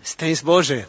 Szczęść Boże.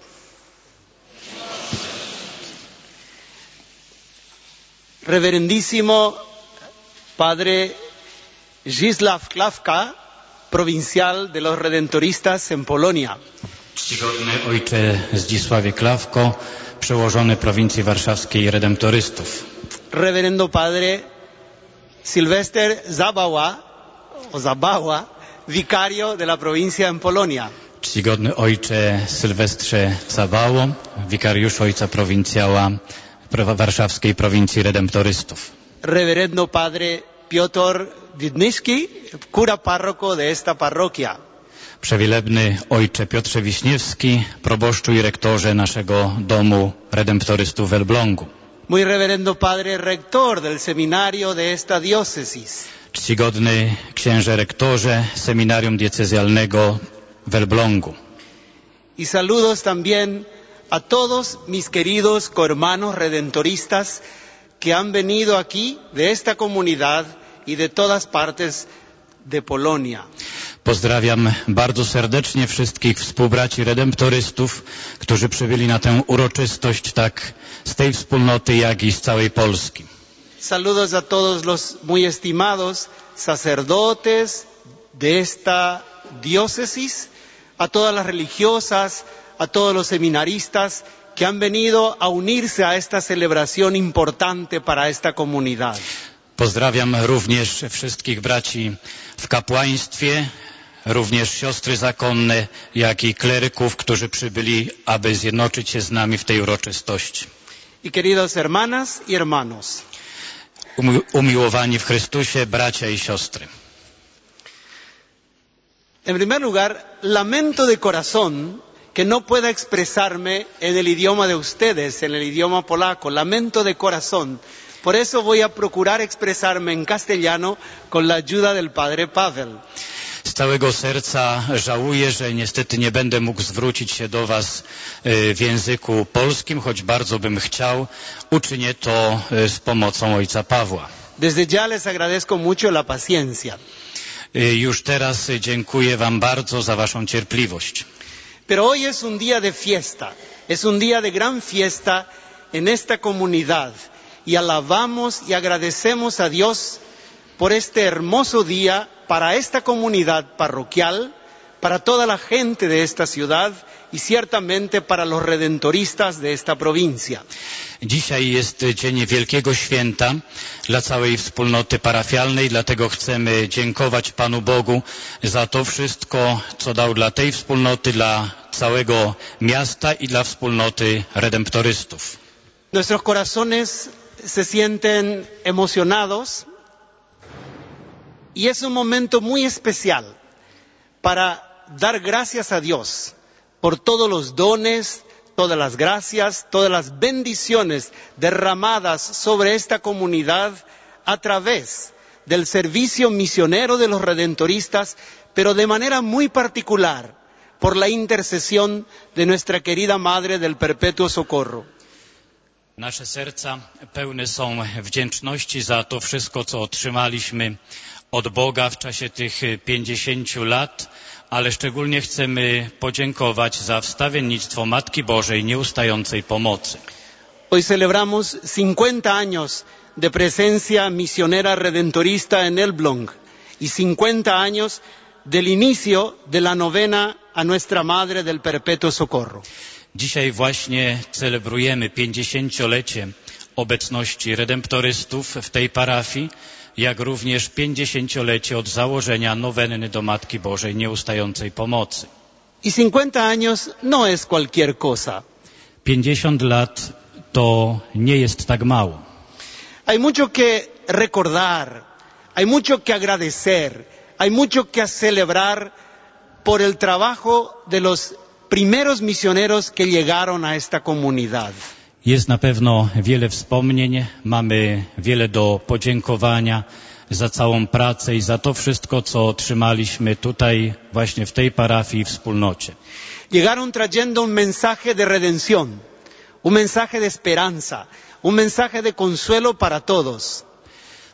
Reverendísimo Padre Zdzisław Klawka, provincial de los Redentoristas en Polonia. Czcigodny ojcze Zdzisławie Klawko, przełożony prowincji warszawskiej Redemptorystów. Reverendo Padre Sylwester Zabała, vicario de la provincia en Polonia. Czcigodny ojcze Sylwestrze Zabało, wikariusz ojca prowincjała warszawskiej prowincji Redemptorystów. Reverendo Padre Piotr Widnyski, cura párroco de esta parroquia. Przewielebny ojcze Piotrze Wiśniewski, proboszczu i rektorze naszego domu Redemptorystów w Elblągu. Muy reverendo Padre Rector del seminario de esta diócesis. Czcigodny księże rektorze seminarium diecezjalnego w Elblągu. Y saludos también a todos mis queridos cohermanos redentoristas que han venido aquí de esta comunidad y de todas partes de Polonia. Pozdrawiam bardzo serdecznie wszystkich współbraci redemptorystów, którzy przybyli na tę uroczystość tak z tej wspólnoty, jak i z całej Polski. Saludos a todos los muy estimados sacerdotes de esta diócesis, a todas las religiosas, a todos los seminaristas que han venido a unirse a esta celebración importante para esta comunidad. Pozdrawiam również wszystkich braci w kapłaństwie, również siostry zakonne, jak i kleryków, którzy przybyli, aby zjednoczyć się z nami w tej uroczystości. Y queridos hermanas y hermanos, Umiłowani w Chrystusie, bracia i siostry. En primer lugar, lamento de corazón que no pueda expresarme en el idioma de ustedes, en el idioma polaco. Lamento de corazón. Por eso voy a procurar expresarme en castellano con la ayuda del Padre Paweł. Z całego serca żałuję, że niestety nie będę mógł zwrócić się do Was w języku polskim, choć bardzo bym chciał. Uczynię to z pomocą ojca Pawła. Desde ya les agradezco mucho la paciencia. Już teraz dziękuję Wam bardzo za Waszą cierpliwość. Pero hoy es un día de fiesta, es un día de gran fiesta en esta comunidad y alabamos y agradecemos a Dios por este hermoso día para esta comunidad parroquial, para toda la gente de esta ciudad y ciertamente para los redentoristas de esta provincia. Dzisiaj jest dzień wielkiego święta dla całej wspólnoty parafialnej, dlatego chcemy dziękować Panu Bogu za to wszystko, co dał dla tej wspólnoty, dla całego miasta i dla wspólnoty redemptorystów. Nuestros corazones se sienten emocionados y es un momento muy especial para dar gracias a Dios por todos los dones, todas las gracias, todas las bendiciones derramadas sobre esta comunidad a través del servicio misionero de los redentoristas, pero de manera muy particular por la intercesión de nuestra querida Madre del Perpetuo Socorro. Nasze serca pełne są wdzięczności za to wszystko, co otrzymaliśmy od Boga w czasie tych 50 lat, ale szczególnie chcemy podziękować za wstawiennictwo Matki Bożej nieustającej pomocy. Hoy celebramos 50 años de presencia misionera redentorista en Elbląg y 50 años del inicio de la novena a Nuestra Madre del Perpetuo Socorro. Dzisiaj właśnie celebrujemy 50-lecie obecności redemptorystów w tej parafii, jak również 50-lecie od założenia nowenny do Matki Bożej nieustającej pomocy. Y 50 años no es cualquier cosa. 50 lat to nie jest tak mało. Hay mucho que recordar, hay mucho que agradecer, hay mucho que celebrar por el trabajo de los primeros misioneros que llegaron a esta comunidad. Jest na pewno wiele wspomnień, mamy wiele do podziękowania za całą pracę i za to wszystko, co otrzymaliśmy tutaj, właśnie w tej parafii i wspólnocie. Llegaron trayendo un mensaje de redención, un mensaje de esperanza, un mensaje de consuelo para todos.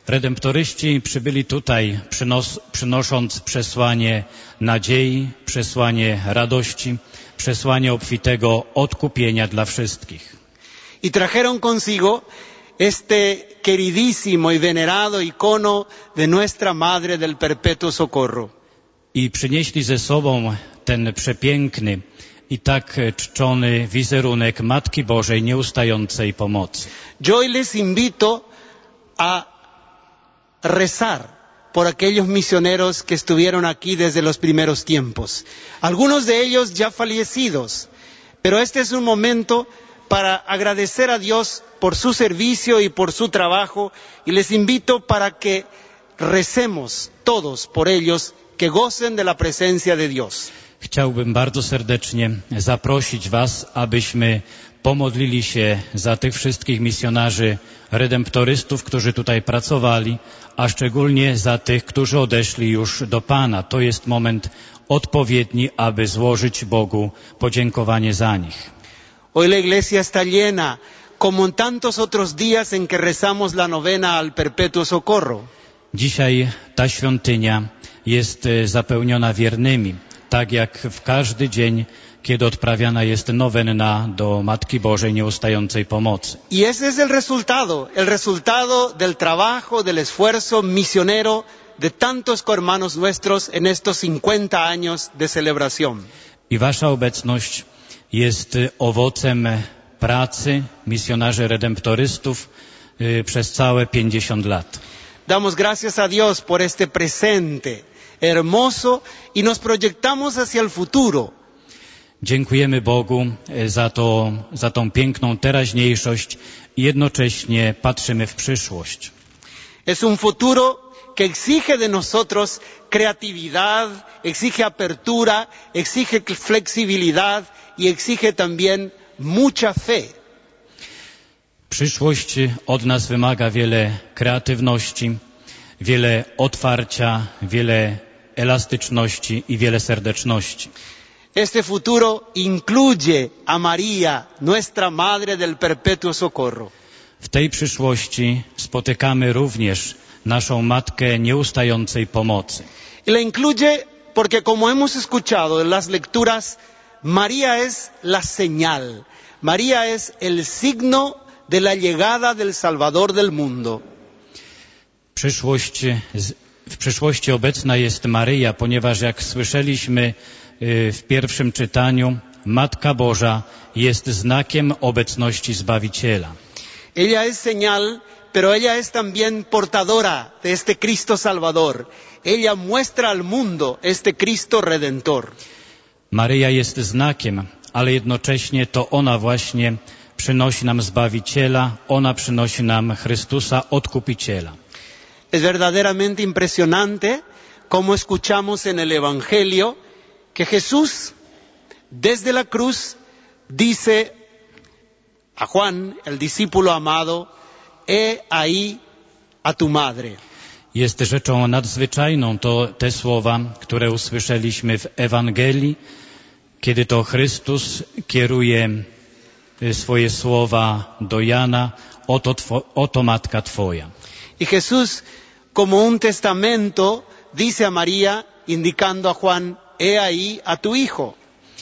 Redemptoryści przybyli tutaj, przynosząc przesłanie nadziei, przesłanie radości, przesłanie obfitego odkupienia dla wszystkich. Y trajeron consigo este queridísimo y venerado icono de nuestra Madre del Perpetuo Socorro. I przynieśli ze sobą ten przepiękny i tak czczony wizerunek Matki Bożej Nieustającej Pomocy. Yo hoy les invito a rezar por aquellos misioneros que estuvieron aquí desde los primeros tiempos. Algunos de ellos ya fallecidos, pero este es un momento para agradecer a Dios por su servicio y por su trabajo, y les invito para que recemos todos por ellos, que gocen de la presencia de Dios. Chciałbym bardzo serdecznie zaprosić Was, abyśmy pomodlili się za tych wszystkich misjonarzy, redemptorystów, którzy tutaj pracowali, a szczególnie za tych, którzy odeszli już do Pana. To jest moment odpowiedni, aby złożyć Bogu podziękowanie za nich. Hoy la iglesia está llena, como en tantos otros días en que rezamos la novena al Perpetuo Socorro. Dzisiaj ta świątynia jest zapełniona wiernymi, tak jak w każdy dzień, kiedy odprawiana jest nowenna do Matki Bożej Nieustającej Pomocy. Y ese es el resultado del trabajo, del esfuerzo misionero de tantos hermanos nuestros en estos 50 años de celebración. I wasza obecność jest owocem pracy misjonarzy redemptorystów przez całe 50 lat. Damos gracias a Dios por este presente hermoso y nos proyectamos hacia el futuro. Dziękujemy Bogu za tą piękną teraźniejszość i jednocześnie patrzymy w przyszłość. Es un futuro que exige de nosotros creatividad, exige apertura, exige flexibilidad y exige también mucha fe. Przyszłość od nas wymaga wiele kreatywności, wiele otwarcia, wiele elastyczności i wiele serdeczności. Este futuro incluye a María, nuestra Madre del Perpetuo Socorro. W tej przyszłości spotykamy również naszą Matkę Nieustającej Pomocy. Y la incluye porque, como hemos escuchado en las lecturas, María es la señal, María es el signo de la llegada del Salvador del mundo. W przyszłości obecna jest Maryja, ponieważ jak słyszeliśmy w pierwszym czytaniu, Matka Boża jest znakiem obecności Zbawiciela. Ella es señal, pero ella es también portadora de este Cristo Salvador. Ella muestra al mundo este Cristo Redentor. Maryja jest znakiem, ale jednocześnie to ona właśnie przynosi nam Zbawiciela, ona przynosi nam Chrystusa, Odkupiciela. Es verdaderamente impresionante como escuchamos en el Evangelio que Jesús, desde la cruz, dice a Juan, el discípulo amado, he ahí a tu madre. Jest rzeczą nadzwyczajną te słowa, które usłyszeliśmy w Ewangelii, kiedy to Chrystus kieruje swoje słowa do Jana, oto matka Twoja. Y Jesús, como un testamento, dice a María, indicando a Juan, he ahí a tu hijo.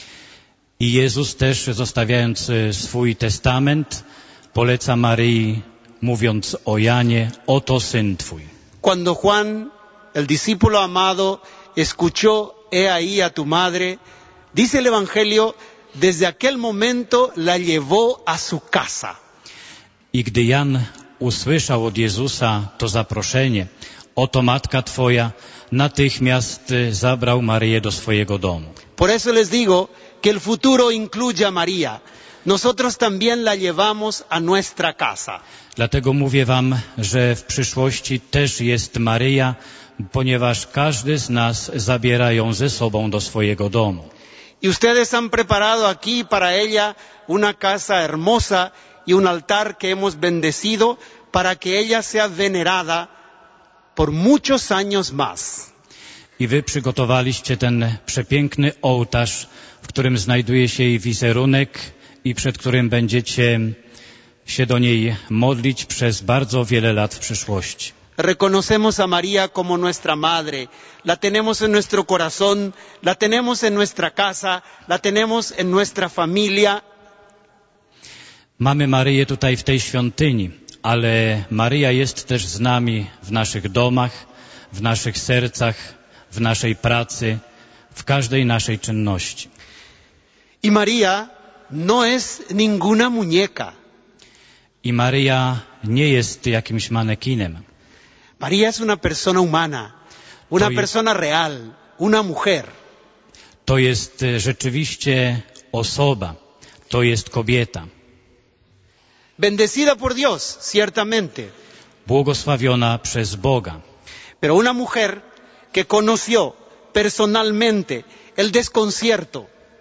I Jezus też, zostawiając swój testament, poleca Maryi, mówiąc o Janie, oto syn Twój. Cuando Juan, el discípulo amado, escuchó, he ahí a tu madre, dice el Evangelio, desde aquel momento la llevó a su casa. I gdy Jan usłyszał od Jezusa to zaproszenie, oto matka Twoja, natychmiast zabrał Maryję do swojego domu. Por eso les digo que el futuro incluye a María. Nosotros también la llevamos a nuestra casa. Dlatego mówię wam, że w przyszłości też jest Maryja, ponieważ każdy z nas zabiera ją ze sobą do swojego domu. Y ustedes han preparado aquí para ella una casa hermosa y un altar que hemos bendecido para que ella sea venerada por muchos años más. I wy przygotowaliście ten przepiękny ołtarz, w którym znajduje się jej wizerunek i przed którym będziecie się do niej modlić przez bardzo wiele lat w przyszłości. reconocemos a María como nuestra madre, la tenemos en nuestro corazón, la tenemos en nuestra casa, la tenemos en nuestra familia. Mamy Maryję tutaj w tej świątyni, ale Maryja jest też z nami w naszych domach, w naszych sercach, w naszej pracy, w każdej naszej czynności. Y María no es ninguna muñeca. I Maryja nie jest jakimś manekinem. María es una persona humana, una persona real, una mujer. To jest rzeczywiście osoba, to jest kobieta. Bendecida por Dios, ciertamente. Błogosławiona przez Boga. Pero una mujer que conoció personalmente el desconcierto.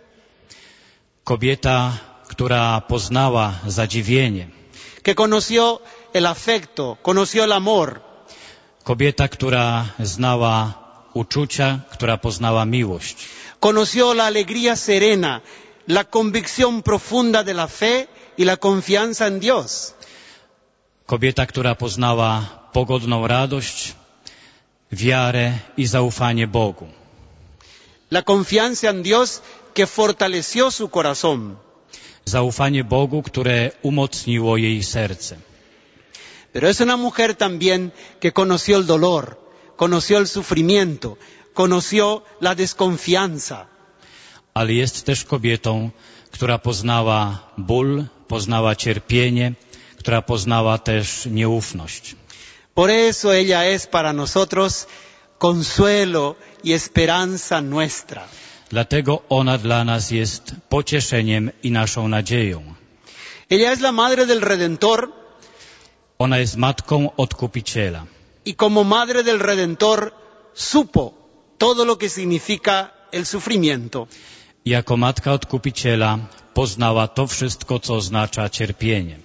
Kobieta, która poznała zadziwienie. Que conoció el afecto, conoció el amor. Kobieta, która znała uczucia, która poznała miłość. Conoció la alegría serena, la convicción profunda de la fe y la confianza en Dios. Kobieta, która poznała pogodną radość, wiarę i zaufanie Bogu. La confianza en Dios que fortaleció su corazón. Zaufanie Bogu, które umocniło jej serce. Pero es una mujer también que conoció el dolor, conoció el sufrimiento, conoció la desconfianza. Ale jest też kobietą, która poznała ból, poznała cierpienie, która poznała też nieufność. Por eso ella es para nosotros consuelo y esperanza nuestra. Dlatego ona dla nas jest pocieszeniem i naszą nadzieją. Ella es la madre del Redentor. Ona jest matką Odkupiciela. Y como madre del Redentor supo todo lo que significa el sufrimiento. I jako matka Odkupiciela poznała to wszystko, co oznacza cierpienie.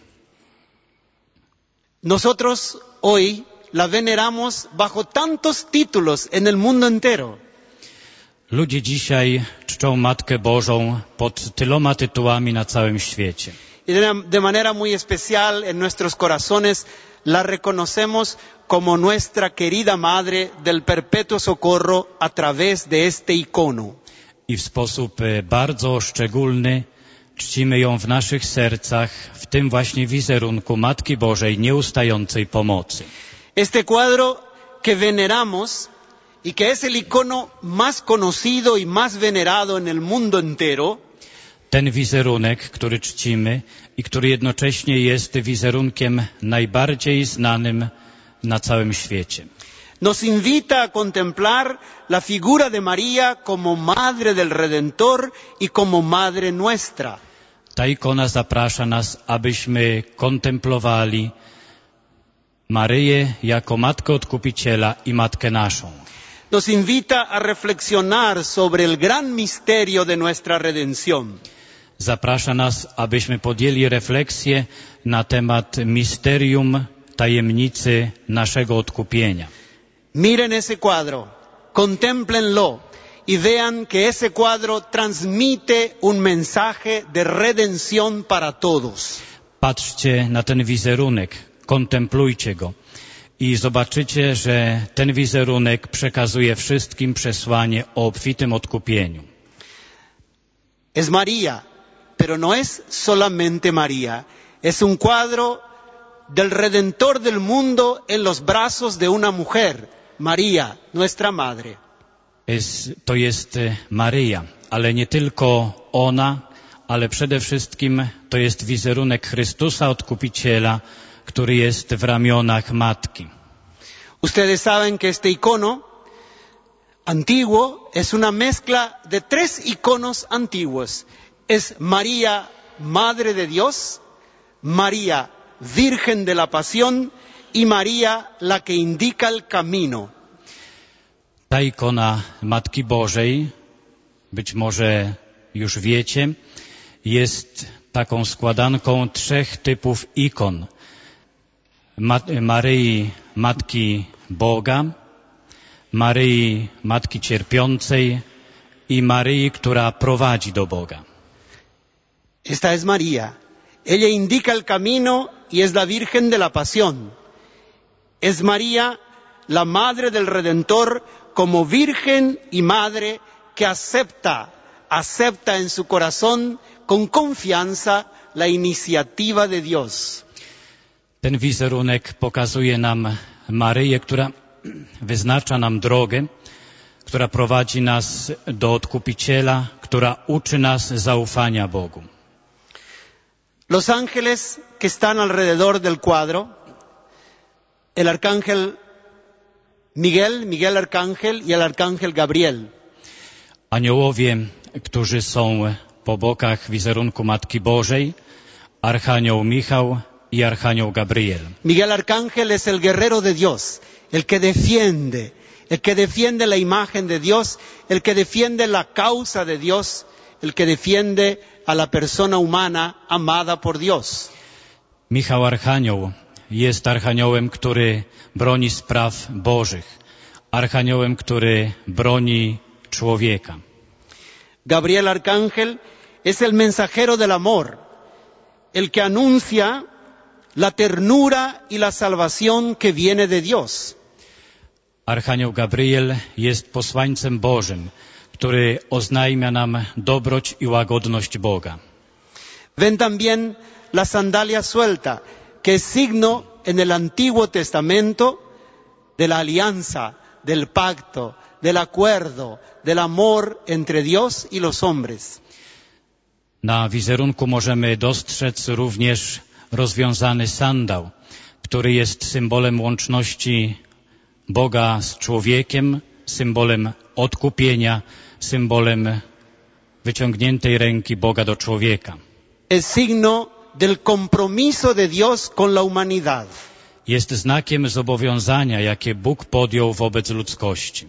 Nosotros hoy la veneramos bajo tantos títulos en el mundo entero. Ludzie dzisiaj czczą Matkę Bożą pod tyloma tytułami na całym świecie. Y de manera muy especial en nuestros corazones la reconocemos como nuestra querida Madre del Perpetuo Socorro a través de este icono. I w sposób bardzo szczególny czcimy ją w naszych sercach, w tym właśnie wizerunku Matki Bożej Nieustającej Pomocy. Este cuadro que veneramos y que es el icono más conocido y más venerado en el mundo entero, Ten wizerunek, który czcimy i który jednocześnie jest wizerunkiem najbardziej znanym na całym świecie. nos invita a contemplar la figura de María como Madre del Redentor y como Madre nuestra. Ta ikona zaprasza nas, abyśmy kontemplowali Maryję jako Matkę Odkupiciela i Matkę naszą. Nos invita a reflexionar sobre el gran misterio de nuestra redención. Zaprasza nas, abyśmy podjęli refleksję na temat misterium, tajemnicy naszego odkupienia. Miren ese cuadro, contémplenlo y vean que ese cuadro transmite un mensaje de redención para todos. Patrzcie na ten wizerunek, kontemplujcie go i zobaczycie, że ten wizerunek przekazuje wszystkim przesłanie o obfitym odkupieniu. Es María, pero no es solamente María. Es un cuadro del Redentor del mundo en los brazos de una mujer, María, nuestra Madre. To jest Maryja, ale nie tylko ona, ale przede wszystkim to jest wizerunek Chrystusa Odkupiciela, który jest w ramionach Matki. Ustedes saben que este icono antiguo es una mezcla de tres iconos antiguos. Es María, Madre de Dios, María, Virgen de la Pasión y María, la que indica el camino. Ta ikona Matki Bożej, być może już wiecie, jest taką składanką trzech typów ikon. Maryi, Matki Boga, Maryi, Matki Cierpiącej i Maryi, która prowadzi do Boga. Esta es María. Ella indica el camino y es la Virgen de la Pasión. es María, la madre del Redentor, como virgen y madre que acepta en su corazón con confianza la iniciativa de Dios. Ten wizerunek pokazuje nam Maryję, która wyznacza nam drogę, która prowadzi nas do Odkupiciela, która uczy nas zaufania Bogu. Los ángeles que están alrededor del cuadro, el arcángel Miguel Arcángel y el arcángel Gabriel. Aniołowie, którzy są po bokach wizerunku Matki Bożej, Archanioł Michał i Archanioł Gabriel. Miguel Arcángel es el guerrero de Dios, el que defiende la imagen de Dios, el que defiende la causa de Dios, el que defiende a la persona humana amada por Dios. Michał Archanioł jest archaniołem, który broni spraw Bożych, archaniołem, który broni człowieka. Gabriel Arcángel es el mensajero del amor, el que anuncia la ternura y la salvación que viene de Dios. Archanioł Gabriel jest posłańcem Bożym, który oznajmia nam dobroć i łagodność Boga. Ven también la sandalia suelta, que es signo en el Antiguo Testamento de la alianza, del pacto, del acuerdo, del amor entre Dios y los hombres. Na wizerunku możemy dostrzec również rozwiązany sandał, który jest symbolem łączności Boga z człowiekiem, symbolem odkupienia, symbolem wyciągniętej ręki Boga do człowieka. Es signo del compromiso de Dios con la humanidad. Jest znakiem zobowiązania, jakie Bóg podjął wobec ludzkości.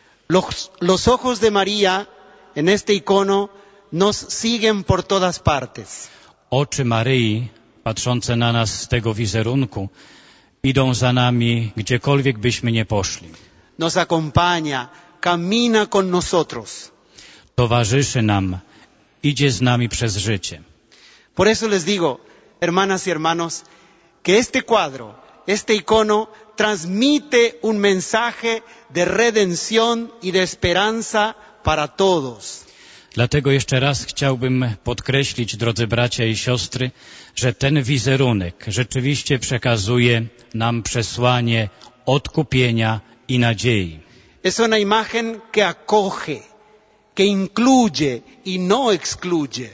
Los ojos de María en este icono nos siguen por todas partes. Oczy Maryi, patrzące na nas z tego wizerunku, idą za nami, gdziekolwiek byśmy nie poszli. Nos acompaña, camina con nosotros. Towarzyszy nam, idzie z nami przez życie. Por eso les digo, hermanas y hermanos, que este cuadro, este icono, transmite un mensaje de redención y de esperanza para todos. Dlatego jeszcze raz chciałbym podkreślić, drodzy bracia i siostry, że ten wizerunek rzeczywiście przekazuje nam przesłanie odkupienia i nadziei. Es una imagen que acoge, que incluye y no excluye.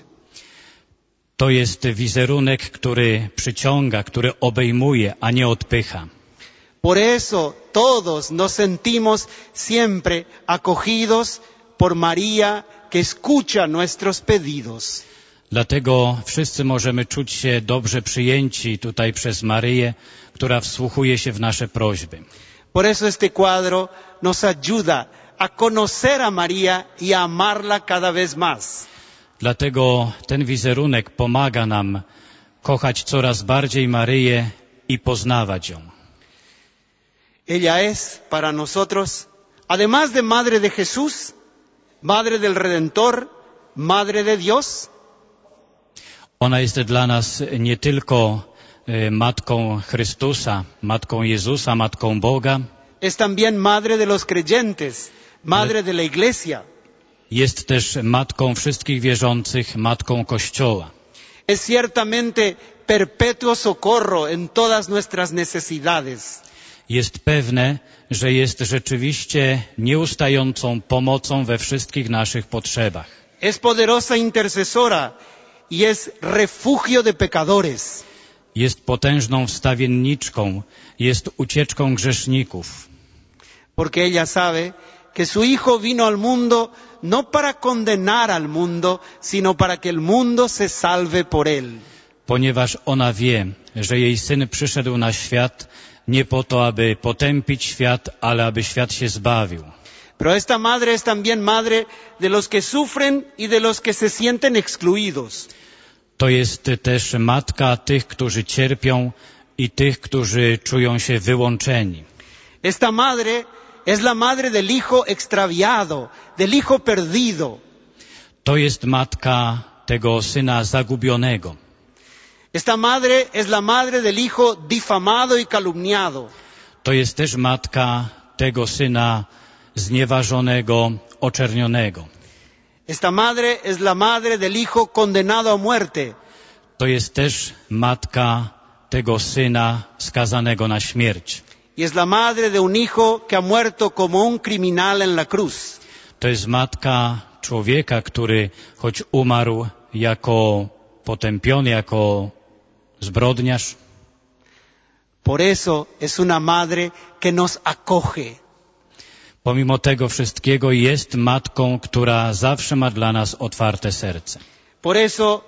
To jest wizerunek, który przyciąga, który obejmuje, a nie odpycha. Por eso todos nos sentimos siempre acogidos por María, que escucha nuestros pedidos. Dlatego wszyscy możemy czuć się dobrze przyjęci tutaj przez Maryję, która wsłuchuje się w nasze prośby. Por eso este cuadro nos ayuda a conocer a María y a amarla cada vez más. Dlatego ten wizerunek pomaga nam kochać coraz bardziej Maryję i poznawać ją. Ella es para nosotros, además de Madre de Jesús, Madre del Redentor, Madre de Dios. Ona jest dla nas nie tylko Matką Chrystusa, Matką Jezusa, Matką Boga. Es también Madre de los creyentes, Madre de la Iglesia. Jest też Matką wszystkich wierzących, Matką Kościoła. Es ciertamente perpetuo socorro en todas nuestras necesidades. Jest pewne, że jest rzeczywiście nieustającą pomocą we wszystkich naszych potrzebach. Es poderosa intercesora y es refugio de pecadores. Jest potężną wstawienniczką, jest ucieczką grzeszników. Porque ella sabe que su Hijo vino al mundo no para condenar al mundo, sino para que el mundo se salve por él. Ponieważ ona wie, że jej Syn przyszedł na świat nie po to, aby potępić świat, ale aby świat się zbawił. Pero esta madre es también madre de los que sufren y de los que se sienten excluidos. To jest też matka tych, którzy cierpią i tych, którzy czują się wyłączeni. Esta madre es la madre del hijo extraviado, del hijo perdido. To jest matka tego syna zagubionego. Esta madre es la madre del hijo difamado y calumniado. To jest też matka tego syna znieważonego, oczernionego. Esta madre es la madre del hijo condenado a muerte. To jest też matka tego syna skazanego na śmierć. Y es la madre de un hijo que ha muerto como un criminal en la cruz. To jest matka człowieka, który choć umarł jako potępiony, jako zbrodniarz, Por eso es una madre que nos acoge. pomimo tego wszystkiego jest matką, która zawsze ma dla nas otwarte serce. Por eso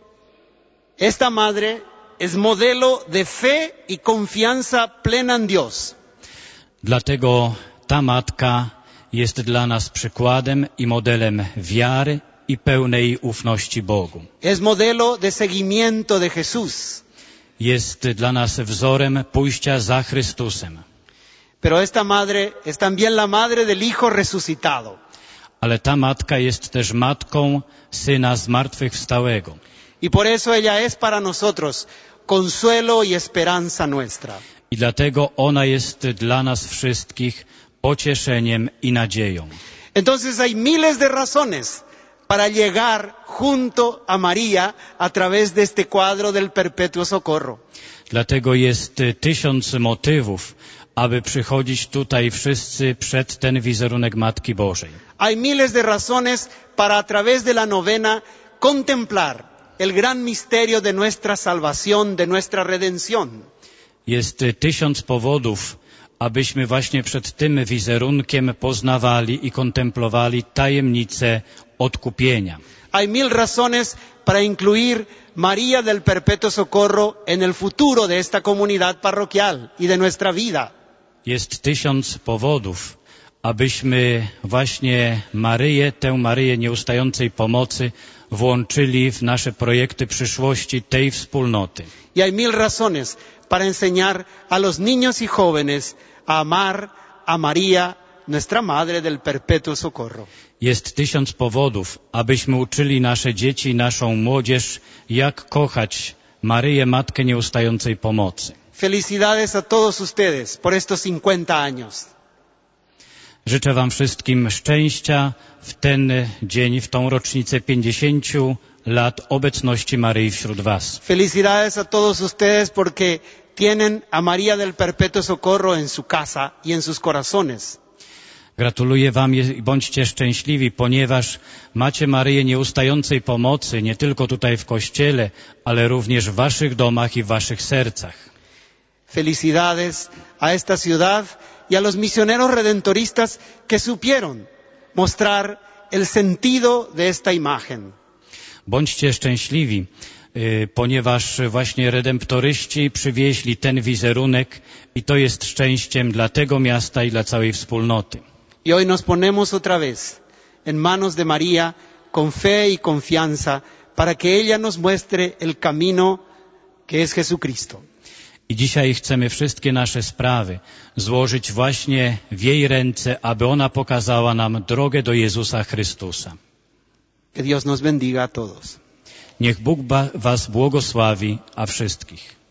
esta madre es modelo de fe y confianza plena en Dios. Dlatego ta matka jest dla nas przykładem i modelem wiary i pełnej ufności Bogu. Es modelo de seguimiento de Jesús. Jest dla nas wzorem pójścia za Chrystusem. Pero esta madre es también la madre del Hijo resucitado. Ale ta matka jest też matką Syna zmartwychwstałego. Y por eso ella es para nosotros consuelo y esperanza nuestra. I dlatego ona jest dla nas wszystkich pocieszeniem i nadzieją. Entonces hay miles de razones para llegar junto a María a través de este cuadro del perpetuo socorro. Dlatego jest 1000 motywów, aby przychodzić tutaj wszyscy przed ten wizerunek Matki Bożej. Hay miles de razones para a través de la novena contemplar el gran misterio de nuestra salvación, de nuestra redención. Jest 1000 powodów, abyśmy właśnie przed tym wizerunkiem poznawali i kontemplowali tajemnicę odkupienia. Hay 1000 razones para incluir María del Perpetuo Socorro en el futuro de esta comunidad parroquial y de nuestra vida. Jest 1000 powodów, abyśmy właśnie tę Maryję nieustającej pomocy włączyli w nasze projekty przyszłości tej wspólnoty. Y hay 1000 razones para enseñar a los niños y jóvenes a amar a María, nuestra Madre del Perpetuo Socorro. Jest 1000 powodów, abyśmy uczyli nasze dzieci i naszą młodzież, jak kochać Maryję, Matkę Nieustającej Pomocy. Felicidades a todos ustedes por estos 50 años. Życzę Wam wszystkim szczęścia w ten dzień, w tą rocznicę 50 lat obecności Maryi wśród Was. Felicidades a todos ustedes porque tienen a María del Perpetuo Socorro en su casa y en sus corazones. Gratuluję Wam i bądźcie szczęśliwi, ponieważ macie Maryję Nieustającej Pomocy nie tylko tutaj w Kościele, ale również w Waszych domach i w Waszych sercach. Felicidades a esta ciudad y a los misioneros redentoristas que supieron mostrar el sentido de esta imagen. Bądźcie szczęśliwi, ponieważ właśnie redemptoryści przywieźli ten wizerunek i to jest szczęściem dla tego miasta i dla całej wspólnoty. Y hoy nos ponemos otra vez en manos de María con fe y confianza para que ella nos muestre el camino que es Jesucristo. I dzisiaj chcemy wszystkie nasze sprawy złożyć właśnie w jej ręce, aby ona pokazała nam drogę do Jezusa Chrystusa. Que Dios nos bendiga a todos. Niech Bóg Was błogosławi, a wszystkich.